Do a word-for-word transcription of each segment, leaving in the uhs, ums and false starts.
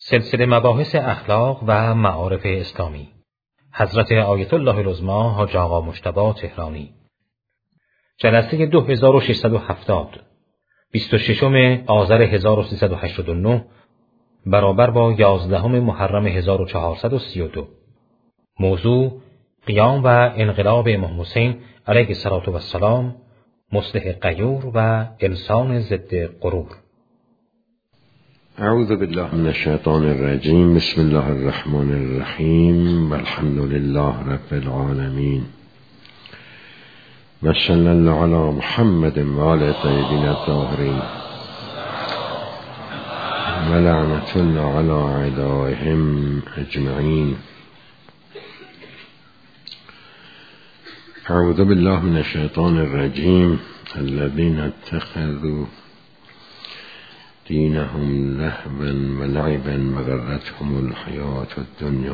سلسله مباحث اخلاق و معارف اسلامی، حضرت آیت الله العظمی حاج آقا مجتبی تهرانی. جلسه دو هزار و ششصد و هفتاد، بیست و ششم آذر هزار و سیصد و هشتاد و نه برابر با یازدهم محرم هزار و چهارصد و سی و دو. موضوع: قیام و انقلاب امام حسین علیه السلام، مصلح غیور و انسان ضد غرور. اعوذ بالله من الشیطان الرجیم. بسم الله الرحمن الرحیم. والحمد لله رب العالمین. و صلی الله علی محمد و آل الطیبین الطاهرین و لعنة الله علی اعدائهم اجمعین. اعوذ بالله من الشیطان الرجیم. الذين اتخذوا دینهم لهوا و لعبا و غرتهم الحیات الدنیا.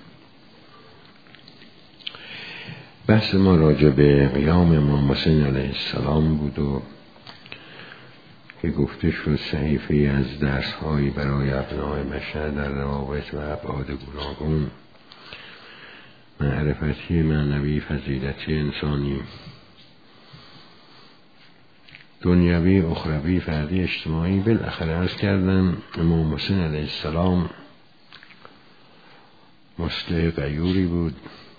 بحث ما راجع به قیام امام حسین علیه السلام بود و که گفته شد صحیفه از درس‌هایی برای ابناء بشر در روابط و ابعاد گوناگون، معرفتی، معنوی، فضیلتی، انسانی، دنیوی، اخروی، فردی، اجتماعی. بالاخره عرض کردن امام حسین علیه السلام مصلح غیوری بود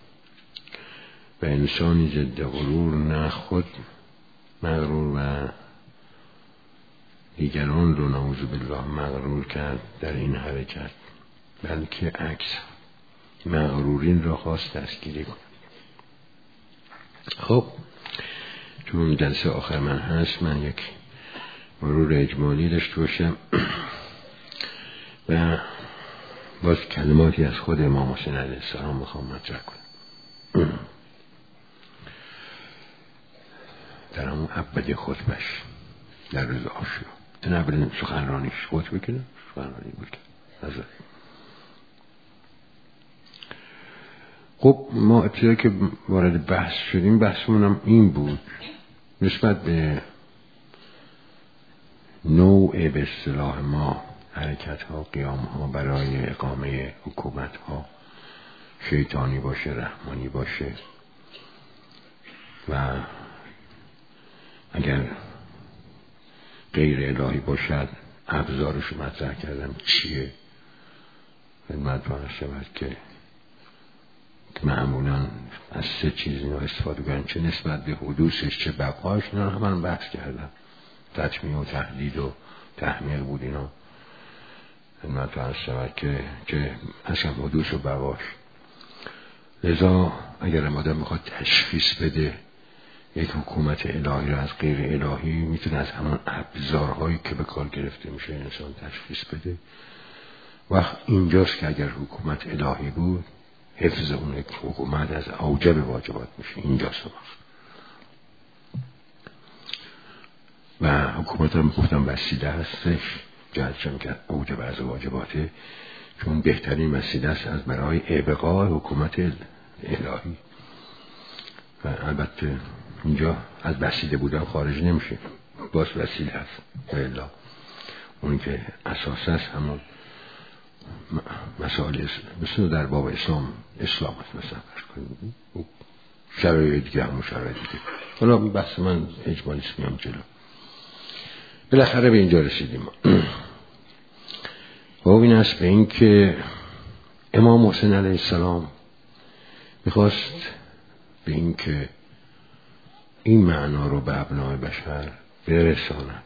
و انسانی ضد غرور، نه خود مغرور و دیگران رو نعوذ بالله مغرور کرد در این حرکت، بلکه عکس، مغرورین را خواست دستگیری کند. خب چون جلسه آخر من هست، من یک مرور اجمالی داشته باشم و باز کلماتی از خود امام حسین علیه السلام میخوام مطرح کنم در همون ابد خطبش در روز عاشورا. این اولین سخنرانیش خطبه کنه، سخنرانی بود که نظر. خب ما ابتدا که وارد بحث شدیم، بحثمون هم این بود نسبت به نوع به اصطلاح ما حرکت ها، قیام ها برای اقامه حکومت ها، شیطانی باشه، رحمانی باشه، و اگر غیر الهی باشد ابزارش مطرح کردم چیه. خدمت فرض شود که معمولا از سه چیز اینا استفاده کنن، چه نسبت به حدوثش چه بقاش. اینا هم من بحث کردم، تطمیع و تحدید و تحمیق بود اینا. خدمت فرض شود که چه اصلا حدوث و بقاش. لذا اگر آدم میخواد تشخیص بده یک حکومت الهی را از غیر الهی، میتونه از همان ابزارهایی که به کار گرفته میشه انسان تشخیص بده. وقت اینجاست که اگر حکومت الهی بود، حفظ اون یک حکومت از اوجب واجبات میشه. اینجاست وقت. و حکومت هم گفتم وسیله هستش، جهتشم که اوجب از واجباته، چون بهترین وسیله است از برای ابقاء حکومت الهی. و البته اینجا از وسیله بودن خارج نمیشه، باز وسیله هست. الا اون که اساس است همون مسائل مثل در باب اسلام اسلام هست. مثلا شرایط دیگه همون شرایط دیگه. حالا بحث من اجمالی است، میام جلو. بالاخره به اینجا رسیدیم. و این است به این که امام حسین علیه السلام میخواست به این که این معنا رو به ابناء بشر برساند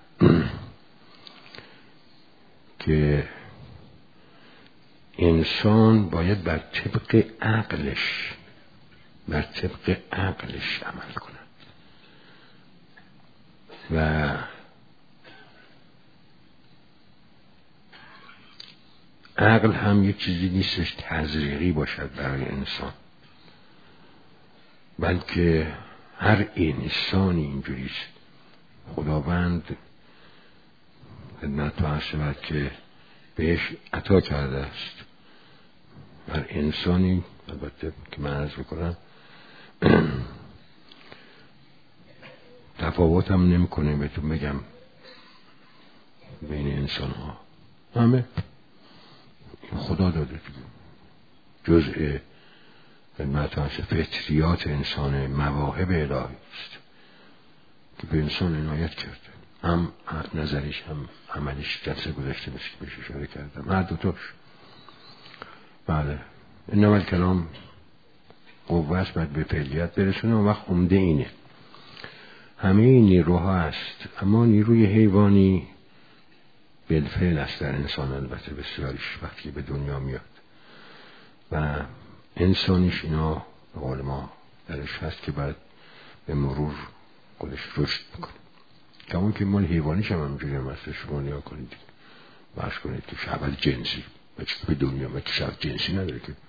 که انسان باید بر طبق عقلش بر طبق عقلش عمل کند و عقل هم یک چیزی نیستش تزریقی باشد برای انسان، بلکه هر انسانی اینجوریست. خداوند خدمت تو عرض شود که بهش عطا کرده است هر انسانی، البته که من عرض بکنم تفاوت هم نمی کنه بهتون بگم بین انسان ها همه خدا داده، جزء خدمت فطریات انسان، مواهب الهی است که به انسان عنایت کرده، هم نظریش هم عملیش. جلسه گذشته مثل که بهش اشاره کردم، هر دوتاش. بله، انما الکلام قوه است، باید به فعلیت برسونه. و وقت عمده اینه، همه این نیروها هست، اما نیروی حیوانی بالفعل است در انسان، البته بسیاریش وقتی به دنیا میاد، و انسانیش اینا به قول ما درش هست که باید به مرور خودش رشد بکنه. کمون که مال حیوانیش هم همجوری هم هست. شما نیا کنید بحث کنید که شهوت جنسی به دنیا ما که شهوت جنسی نداره که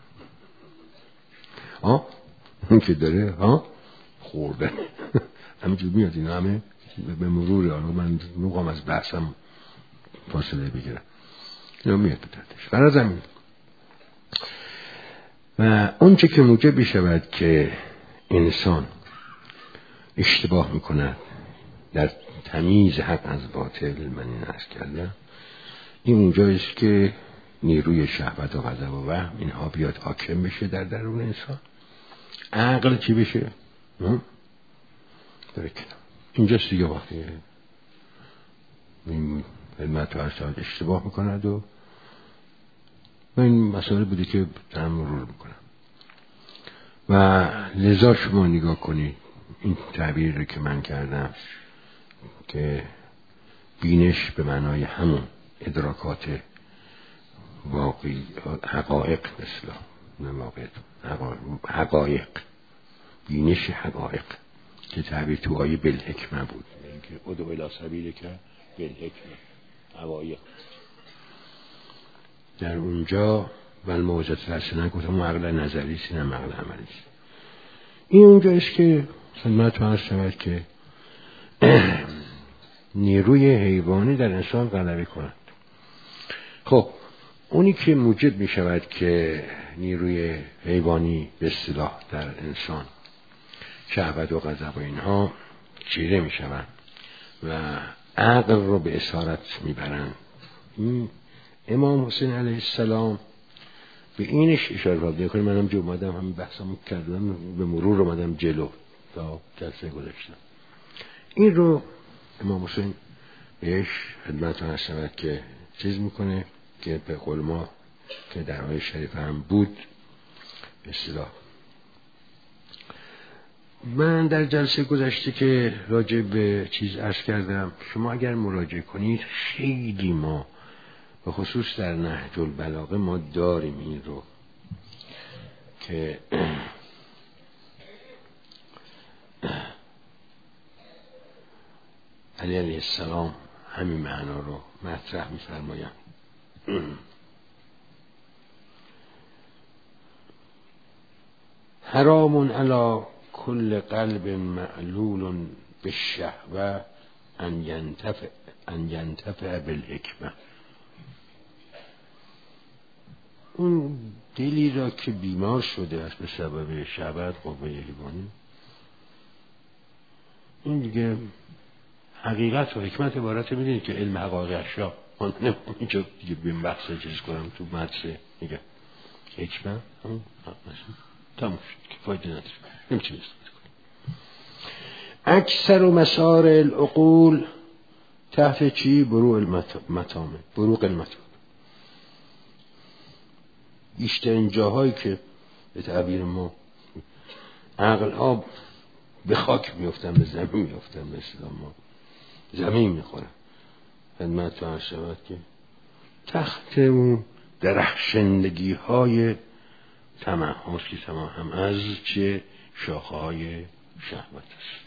آه اون که داره ها خوردن همینجور میاد. اینا همه به مرور. آنها من نوقام از بحثم فاصله بگیرم، اینا میاد بتردش برای زمین. و اون چه که موجب بشود که انسان اشتباه میکند در تمیز حق از باطل، من این عرض کردم، این اونجاییست که نیروی شهوت و غضب و وهم اینها بیاد حاکم بشه در درون انسان. عقل چی بشه؟ داره کنم اینجاست دیگه. وقتی این علمت و ارشاد اشتباه میکند و این مسئله بوده که دارم مرور میکنم. و لذا شما نگاه کنید این تعبیر رو که من کردم که بینش به معنای همون ادراکات واقعی، حقایق، مثلا نه واقعیت، حقایق، بینش حقایق که تعبیر تو آیه بالحکمه بود، که ادعو الی سبیل که بالحکمه، حقایق در اونجا ول موعظة الحسنه گفتم عقل نظری است نه عقل عملی است. این اونجاست که خدمت عرض شود که نیروی حیوانی در انسان غلبه کند. خب اونی که موجب می شود که نیروی حیوانی به اصطلاح در انسان شهوت و غضب و اینها چیره می شوند و عقل رو به اسارت می برند. امام حسین علیه السلام به اینش اشاره فرمود. کنید منم جو اومدم همین بحثمو کردم، به مرور اومدم جلو تا جلسه گذاشتم. این رو امام حسین بهش خدمت عرض شود که چیز میکنه که به قول ما که در آیه شریف هم بود به اصطلاح. من در جلسه گذشته که راجع به چیز عرض کردم، شما اگر مراجعه کنید خیلی ما به خصوص در نهج البلاغه ما داریم این رو که علی علیه السلام همین معنا رو مطرح می‌فرمایند. حرام علی کل قلب معلول بالشهوه ان ینتفع ان ینتفع بالحکمه. اون دلی را که بیمار شده است به سبب شهوت قوه حیوانی، این دیگه حقیقت و حکمت عبارت میدونید که علم حقایق اشیا. من اینجا دیگه بیم بحث چیز کنم تو مدرسه میگه حکمت هم تموم شد که فایده نداره، نمیتونی استفاده کنی. اکثر و مسار العقول تحت چی؟ بروق المتامه، بروق المتامه. بیشترین جاهایی که به تعبیر ما عقل ها به خاک میفتن، به زمین میفتن، مثل ما زمین میخورن. خدمت تو عرض شود که تحت اون درخشندگی های طمع هاست که طمع هم از چه شاخه های شهوت است.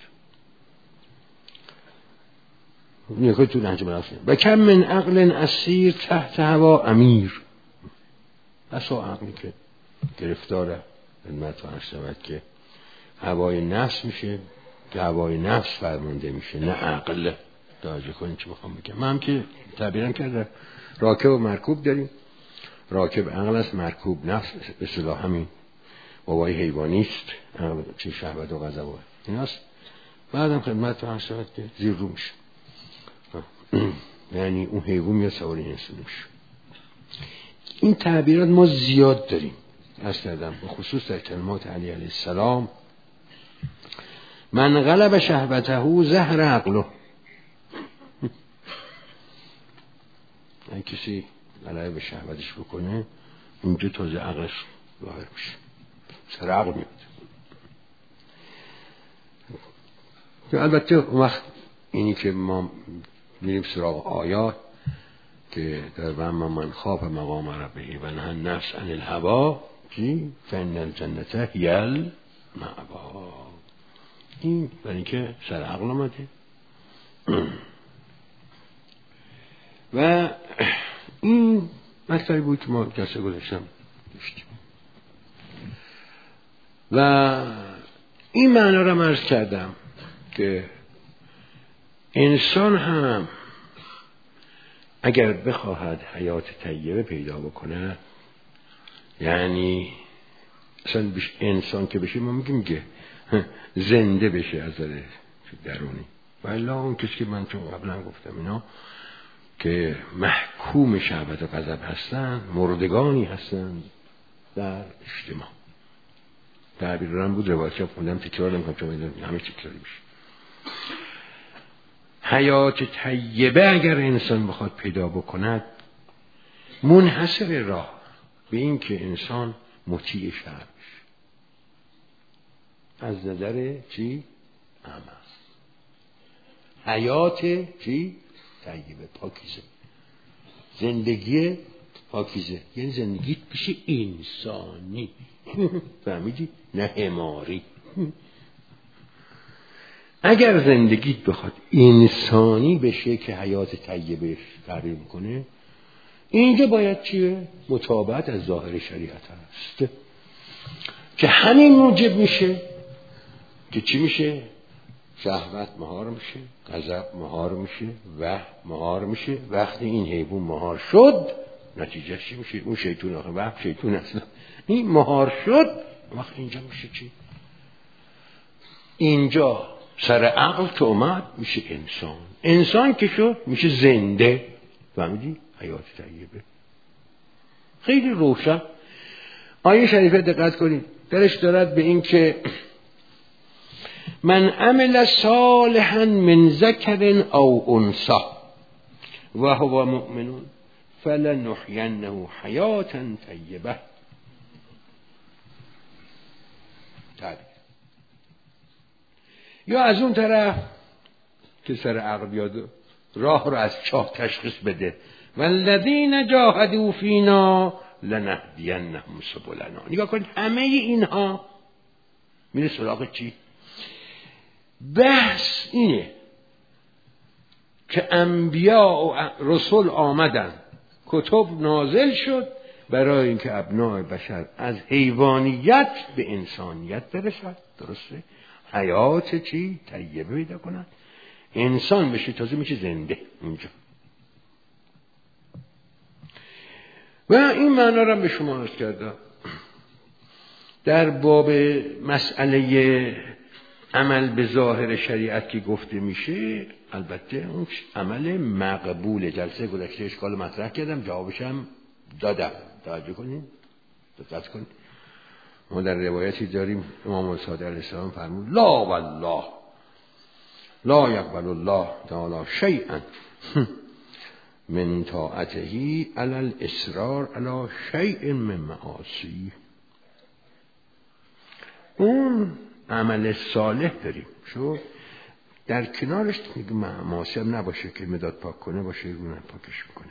نیکوی تو نهج البلاغه و کم من عقل اسیر تحت هوا امیر. بسا عقلی که گرفتاره خدمت تو عرض شود که هوای نفس میشه، که هوای نفس فرمانده میشه، نه عقل. توجه کنید چی بخوام بگم. من هم که تعبیرم کرده راکب و مرکوب داریم. راکب عقل است، مرکوب نفس، به اصطلاح همین قوای حیوانی است، عقل چه شهوت و غضب و ایناست. بعدم خدمت تو عرض شود که زیر رو میشه، یعنی اون حیوان میاد سوار این انسان میشه. این تعبیرات ما زیاد داریم. عرض کردم به خصوص در کلمات علی علیه السلام من غلب شهوته زهر عقله. اگه کسی غلبه به شهوتش بکنه اینجا تازه عقلش ظاهر میشه، سر عقل میاد. البته اون وقت اینی که ما میریم سراغ آیات که در وَأَمَّا مَنْ خَافَ مَقَامَ رَبِّهِ وَنَهَى النَّفْسَ عَنِ الْهَوَىٰ فَإِنَّ الْجَنَّةَ هِیَ الْمَأْوَىٰ. این برای که سر عقل آمده. و این مطلبی بود که ما جلسه گذاشتم داشتیم و این معنا را عرض کردم که انسان هم اگر بخواهد حیات طیبه پیدا بکنه، یعنی اصلا انسان که بشه ما میگیم که زنده بشه از نظر درونی، ولی اون کسی که من چون قبلا گفتم اینا که محکوم شهوت و غضب هستن مردگانی هستن در اجتماع. تعبیر رم بود روایت خوندم تکرار نمیکنم چون همه تکراری میشه. حیات طیبه اگر انسان بخواد پیدا بکند منحصر راه به این که انسان مطیع شرع بشه از نظر چی؟ عمل. حیات چی؟ طیبه، پاکیزه، زندگی پاکیزه، یعنی زندگیت بشه انسانی. فهمیدی؟ نه حماری. اگر زندگیت بخواد انسانی بشه که حیات طیبه تعبیر میکنه، اینجا باید چیه؟ متابعت از ظاهر شریعت هست که همین موجب میشه که چی میشه؟ شهوت مهار میشه، غضب مهار میشه، وهم مهار میشه. وقتی این حیوان مهار شد نتیجه چی میشه؟ اون شیطون آخه وهم شیطون اصلا این مهار شد. وقت اینجا میشه چی؟ اینجا سر عقل که اومد میشه انسان. انسان که شد میشه زنده. فهمیدی؟ حیات طیبه خیلی روشن. آیه شریفه دقت کنید، درش دارد به این که من عمل صالحا من ذکر او انثی و هو مؤمن فلنحینه حیاتا طیبه. تعبیر. یا از اون طرف که سر عقل بیاد راه رو از چاه تشخیص بده، والذین جاهدوا فینا لنهدینهم سبلنا. نگاه کنید همه اینها میره سراغ چی؟ بحث اینه که انبیا و رسول آمدن، کتب نازل شد برای اینکه ابناء بشر از حیوانیت به انسانیت برسد. درسته؟ حیات چی؟ طیبه پیدا کنن، انسان بشه، تازه میشه زنده اونجا. و این معنا را به شما عرض کردم. در باب مسئله عمل به ظاهر شریعت که گفته میشه، البته اون عمل مقبول. جلسه گذشته اشکال مطرح کردم، جوابش هم دادم. توجه کنید، دقت کنید. ما در روایتی داریم امام صادق علیه السلام فرمود لا والله لا یقبل الله تعالی شیئا من طاعته علی الاصرار علی شیء من معاصی. اون عمل صالح داریم شو در کنارش میگه معاصی هم نباشه که مداد پاک کنه باشه اون پاکش میکنه.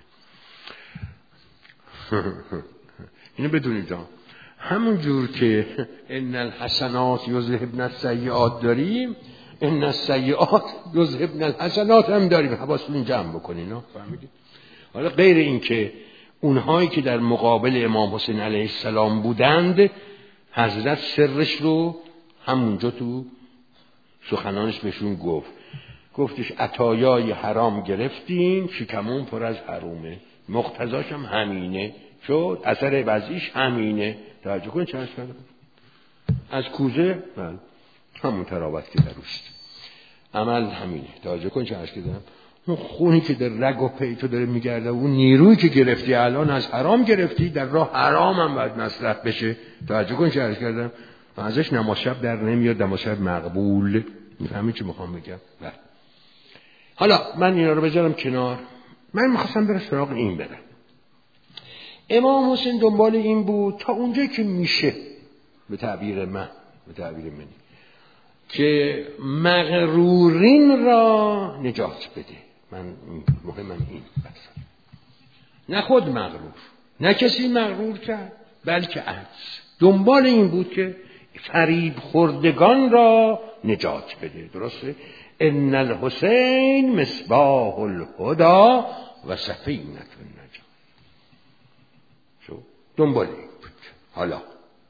اینو بدونید جان، همون جور که ان الحسنات یذهبن السیئات داریم، ان السیئات یذهبن الحسنات هم داریم. حواستون جمع بکنین. فهمیدید؟ حالا غیر این که اونهایی که در مقابل امام حسین علیه السلام بودند، حضرت سرش رو همونجا تو سخنانش بهشون گفت. گفتش عطایای حرام گرفتین، شکمون پر از حرومه. مقتضاش هم همینه شد، اثر وضعیش همینه. توجه کنید چه هست کردم از کوزه بله همون تراوت که در روست عمل همینه. توجه کنید چه هست کردم اون خونی که در رگ و پی تو داره میگرده، اون نیرویی که گرفتی الان از حرام گرفتی، در راه حرام هم باید مصرف بشه. توجه کن چه عرض کردم، ازش نماز شب در نمیاد، نماز شب مقبول. میفهمی چی میخوام بگم؟ بله. حالا من اینا رو بذارم کنار، من میخواستم برم سراغ این برم. امام حسین دنبال این بود تا اونجایی که میشه، به تعبیر من، به تعبیر منی، که مغرورین را نجات بده. من مهمم این بس، نه خود مغرور، نه کسی مغرور کرد، بلکه عکس. دنبال این بود که فریب خوردگان را نجات بده. درسته؟ ان الحسین مصباح الهدی و سفینة النجات. شو دنبال این بود. حالا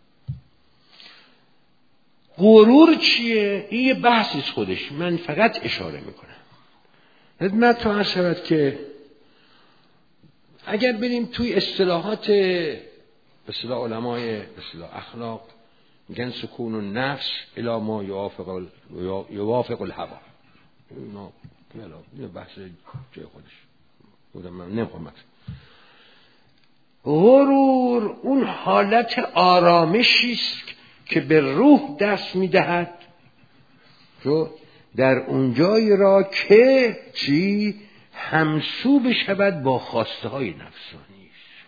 غرور چیه؟ این یه بحثی خودش، من فقط اشاره میکنم. خدمت تو عرض شود که اگر بریم توی اصطلاحات، به اصطلاح علمای به اصطلاح اخلاق میگن سکون النفس الی ما یوافق یوافق الهوا. اینا یه بحث جای خودش بودم، من نمیخوام. غرور اون حالت آرامشی است که به روح دست میدهد جو در اون جایی را که چی همسو بشود با خواسته های نفسانی.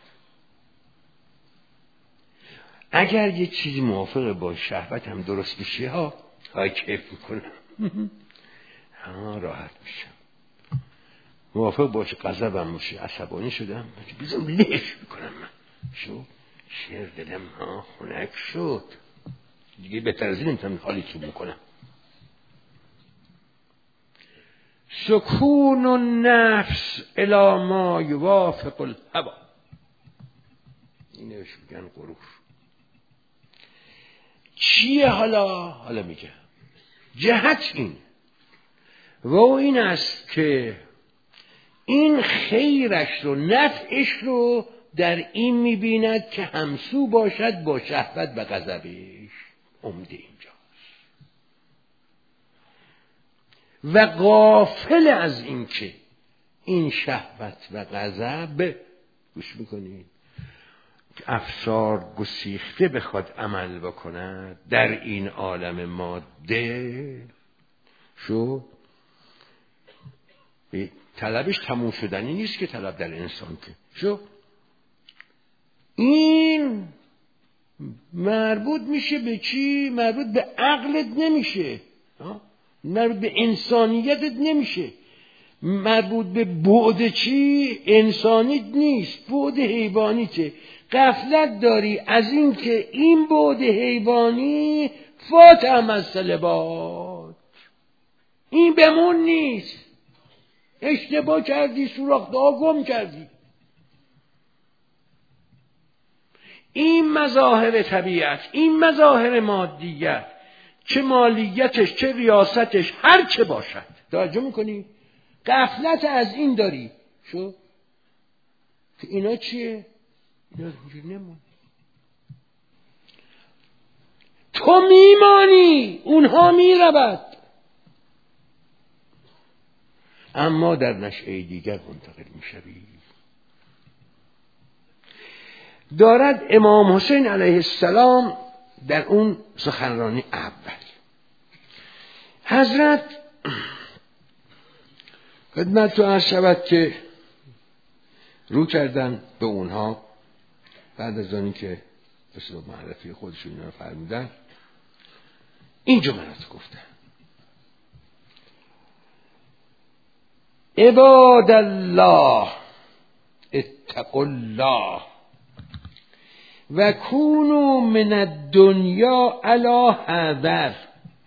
اگر یه چیزی موافق با شهوت هم درست بشه ها های کیف میکنم، ها راحت میشم. موافق باشه غضبم باشه عصبانی شدم بیزم لش میکنم، من شو شیر دلم ها خنک شد دیگه، بهتر از این نمیتونم حالی تو بکنم. سکون النفس الی ما یوافق الهوا، اینوش میگن غرور. چیه حالا؟ حالا میگم جهت این و این است که این خیرش رو، نفعش رو در این میبیند که همسو باشد با شهوت و غضبش. عمده اینجاست. و غافل از این که این شهوت و غضب، گوش میکنید، افسار گسیخته بخواد عمل بکند در این عالم ماده، شو طلبش تموم شدنی نیست که طلب در انسان که شو این مربوط میشه به چی؟ مربوط به عقلت نمیشه، مربوط به انسانیتت نمیشه، مربوط به بعد چی؟ انسانیت نیست، بعد حیوانیته. غفلت داری از این که این بعد حیوانی فاتم از سلبات، این بمون نیست، اشتباه کردی، سوراخ دعا گم کردی. این مظاهر طبیعت، این مظاهر مادیت، چه مالیتش چه ریاستش هر چه باشد، توجه میکنی؟ غفلت از این داری. شو که اینا چیه؟ اینا اینجوری نمون. تو میمانی، اونها میرود، اما در نشأه دیگر منتقل میشوی. دارد امام حسین علیه السلام در اون سخنرانی اول، حضرت خدمت تو عرض شود که رو کردن به اونها بعد از آنی که بسیار معرفی خودشون اینا رو فرمودن، این جملات گفتن: عباد الله اتقوا الله و کونوا من الدنیا علی حذر.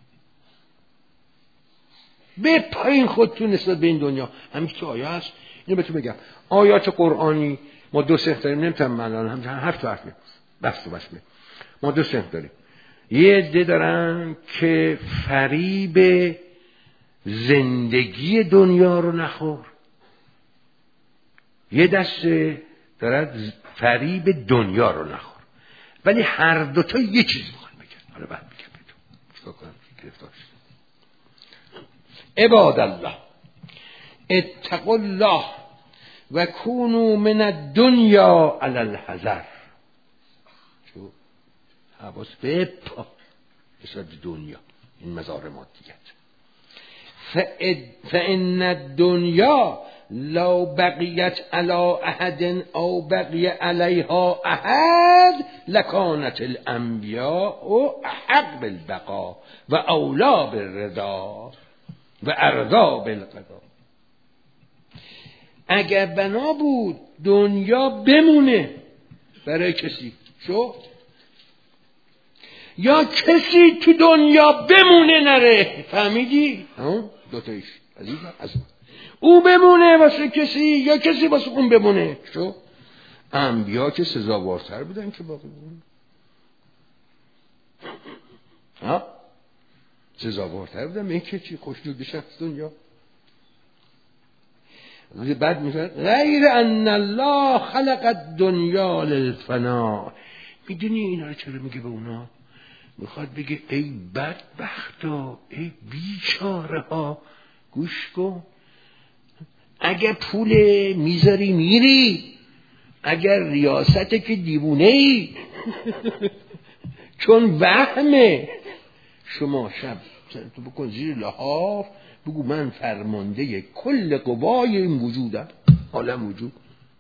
به پایین خودتون نسبت به این دنیا. همین که آیه هست، اینو بهتون بگم، آیات قرآنی ما دو سه داریم، نمیتونم من الان هم حرف تو حرف میام، بس و بس میام. ما دو سه داریم. یه عده دارن که فریب زندگی دنیا رو نخور، یه دسته دارد فریب دنیا رو نخور، ولی هر دوتا یه چیز میخوان بگن. حالا بعد میگم بهتون چیکار کنم گرفتار شد. عباد الله، اتقوا الله و کونوا من الدنیا علی الحذر. شو حواس بپا بسید دنیا این مزار مادیت. فإن الدنیا لو بقیت علی احد او بقی علیها احد لکانت الانبیاء احق بالبقاء و اولا بالرضا و ارضا بالقضا. اگر بنا بود دنیا بمونه برای کسی شو یا کسی تو دنیا بمونه نره، فهمیدی؟ دوتایش عزیزم از او بمونه واسه کسی یا کسی واسه اون بمونه. شو انبیا که سزاوارتر بودن که باقی بودن، ها سزاوارتر بودن این که چی خوشنود بشن دنیا. بعد میگه غیر ان الله خلق الدنیا للفنا. میدونی اینا رو چرا میگه به اونا؟ میخواد بگه ای بدبختا، ای بیچاره ها، گوش کن، اگر پول میذاری میری، اگر ریاسته که دیوونه ای چون وهمه. شما شب تو بکن زیر لحاف بگو من فرمانده کل قوای این وجودم، عالم وجود،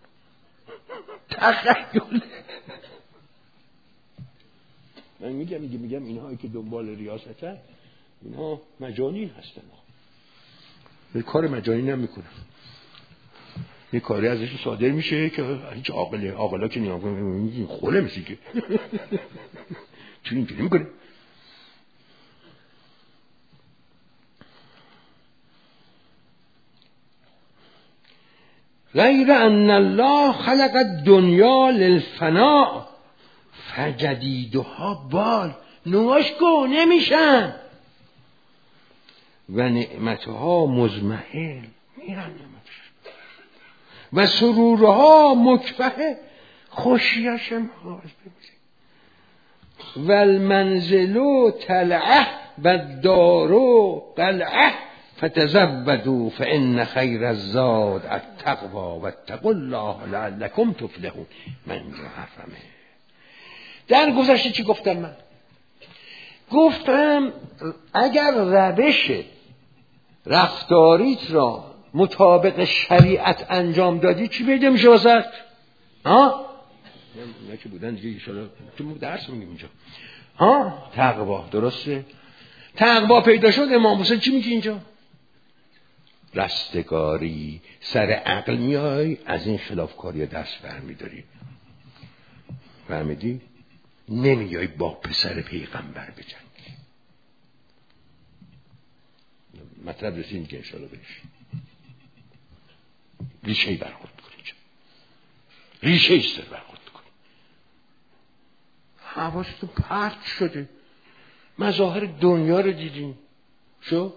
تخیل. من میگم میگم میگم اینهایی که دنبال ریاستن اینها مجانین هستن، به کار مجانین هم میکنن. یه کاری ازش صادر میشه که هیچ عاقله عاقلا که نگاه کنه خوله میشه که چون اینجوری میکنه. غیر ان الله خلق الدنیا للفناء فجدیدها بال. نواش کن نمیشن و نعمتها مزمحل میرن نعمتش و سرورها مکفه خوشیشم حاضر بمیزه و المنزل تلعه و دارو قلعه فتزودوا فإن خیر الزاد التقوی و اتقوا الله لعلکم تفلحون. من اینجا حرفمه. در گذشته چی گفتم؟ من گفتم اگر روش رفتاریت را مطابق شریعت انجام دادی چی پیدا میشه واسه؟ ها؟ اینا که بودن دیگه ایشالا تو درس میگیم اینجا. ها؟ تقوا. درسته؟ تقوا پیدا شد. امام حسین چی میگه اینجا؟ رستگاری. سر عقل میای از این خلافکاری دست برمیداری. فهمیدی؟ نمیای با پسر پیغمبر بجنگی. مطلب رسید که انشاءالله بهش ریشه برخورد کنی، ریشه ایستر برخورد کنی. حواستون پرت شده، مظاهر دنیا رو دیدیم. شو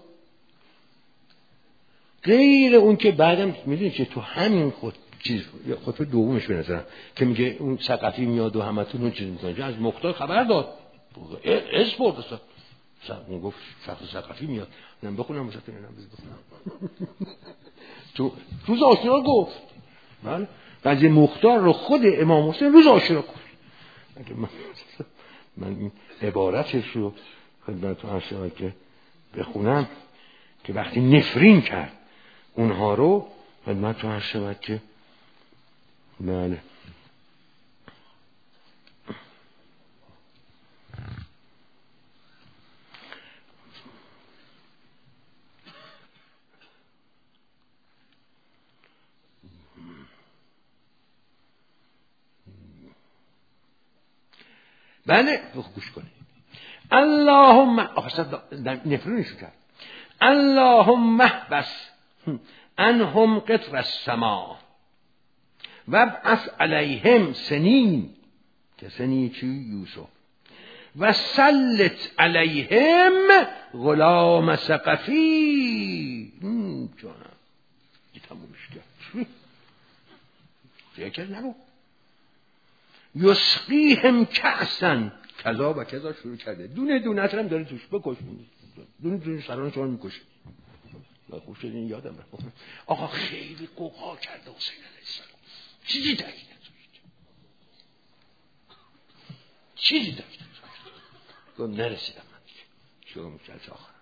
غیر اون که بعدم میدونی که تو همین خود چیز خطبه دومش به نظرم که میگه اون ثقفی میاد و همتون اون چیز میکنه، از مختار خبر داد اسم برد اصلا اون گفت شخص ثقفی میاد. من بخونم واسهتون اینم بخونم تو روز عاشورا گفت. بله بعضی مختار رو خود امام حسین روز عاشورا گفت. من من این عبارتش رو خدمتتون عرض شود که بخونم که وقتی نفرین کرد اونها رو خدمتتون عرض شود که بله بله گوش کنید. اللهم احسن نفرینشو کرد. اللهم احبس انهم قطر السما وابعث علیهم سنین که سنی چی؟ یوسف. و سلط علیهم غلام ثقفی. جانم این تمومش کرد. فکر نبود یسقیهم کأسن کذا و کذا شروع کرده. دونه دونه هم داره توش بکش. دونه دونه سران شما میکشه. خوب شد این یادم رفت. آقا خیلی قوقا کرده حسین علیه السلام، چیزی تک نذاشت، چیزی تک نذاشت. گفت نرسیدم من دیگه. شروع میکرد آخر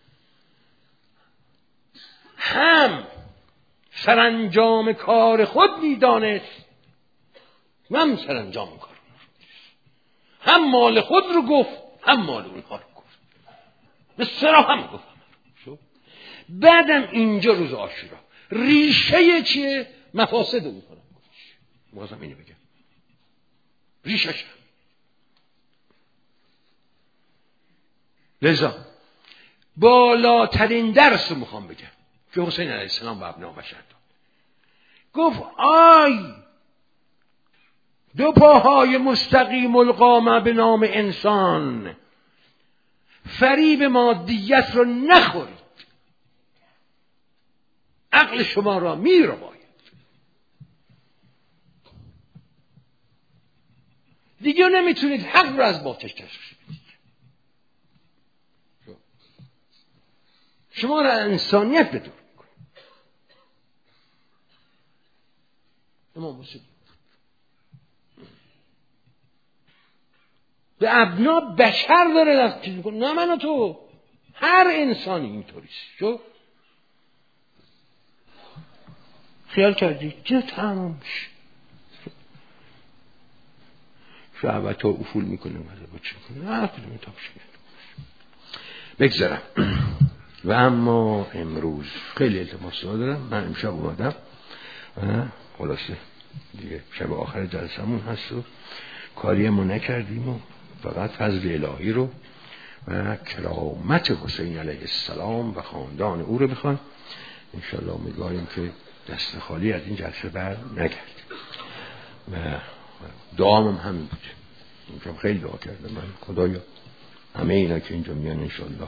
هم سرانجام کار خود میدانست و هم سرانجام کار هم مال خود رو گفت هم مال اونها رو گفت، به سرا هم گفت. بعدم اینجا روز عاشورا ریشه چیه؟ مفاسد اونها رو گفت. بازم اینو بگم ریشش. لذا بالاترین درس رو میخوام بگم که حسین علیه السلام به ابناء بشر داد. گفت آی دو پاهای مستقیم القامه به نام انسان، فریب مادیت رو نخورید، عقل شما را می رو باید. دیگه نمیتونید حق رو از باطل تشخیص بدید. شما را انسانیت بدور میکنه. امام حسین به ابنا بشر داره دست چیز میکنه، نه من و تو، هر انسانی اینطوریست. شو خیال کردی چه تمام شد شعبت ها افول میکنه مزه با چه کنه نه کدوم تاب شد. بگذارم و اما امروز خیلی التماس دارم. من امشب اومدم خلاصه دیگه شب آخر جلسمون هست و کاری ما نکردیم و فقط فضل الهی رو و کرامت حسین علیه السلام و خاندان او رو بخوان. انشالله امیدواریم که دست خالی از این جلسه بر نگردیم و دعامم همین بود. اینجا خیلی دعا کردم من خدایا همه اینا که اینجا میان انشالله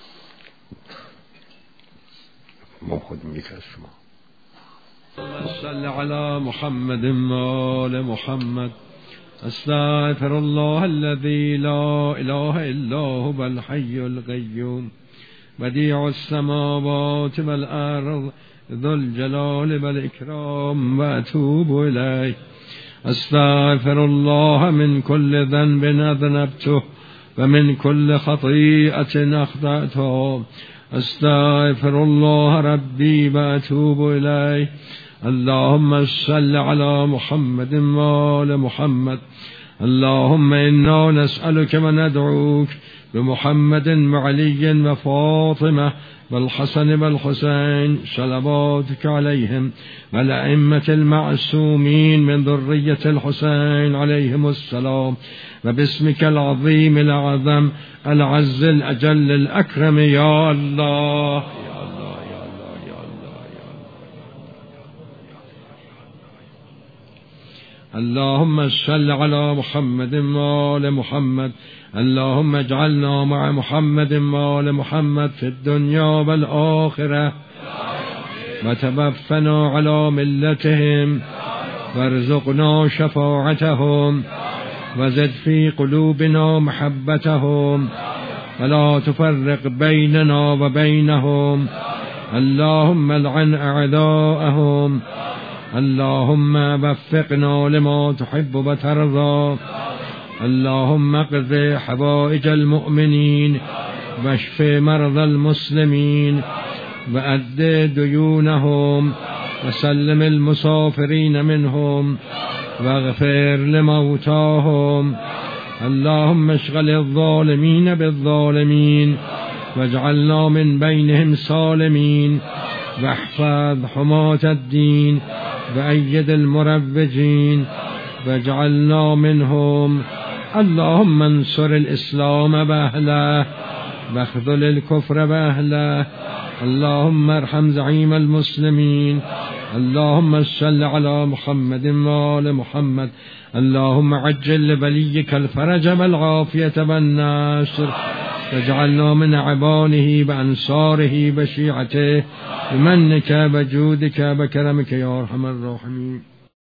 ما خودم یک از شما. صل علی محمد و آل محمد. استغفر الله الذي لا اله الا هو الحي القيوم بديع السماوات والارض ذو الجلال والإكرام وأتوب إليه. أستغفر الله من كل ذنب أذنبته ومن كل خطيئة أخطأته. أستغفر الله ربي وأتوب إليه. اللهم صل على محمد وآل محمد. اللهم إنا نسألك وندعوك بمحمد وعلي وفاطمة والحسن والحسين صلواتك عليهم والأئمة المعصومين من ذرية الحسين عليهم السلام وباسمك العظيم الأعظم العز الأجل الأكرم يا الله. اللهم صل على محمد وآل محمد. اللهم اجعلنا مع محمد وآل محمد في الدنيا والآخرة وتوفنا على ملتهم وارزقنا شفاعتهم وزد في قلوبنا محبتهم ولا تفرق بيننا وبينهم. اللهم لعن أعداءهم. اللهم وفقنا لما تحب وترضى. اللهم اقض حوائج المؤمنين واشف مرضى المسلمين وأد ديونهم وسلم المسافرين منهم واغفر لموتاهم. اللهم اشغل الظالمين بالظالمين واجعلنا من بينهم سالمين واحفظ حماة الدين وأيد المروجين واجعلنا منهم. اللهم انصر الإسلام وأهله واخذل الكفر وأهله. اللهم ارحم زعيم المسلمين. اللهم صل على محمد وآل محمد. اللهم عجل لوليك الفرج والعافية والنصر واجعلنا من أعوانه وأنصاره وشيعته بمنك وجودك وكرمك يا أرحم الراحمين.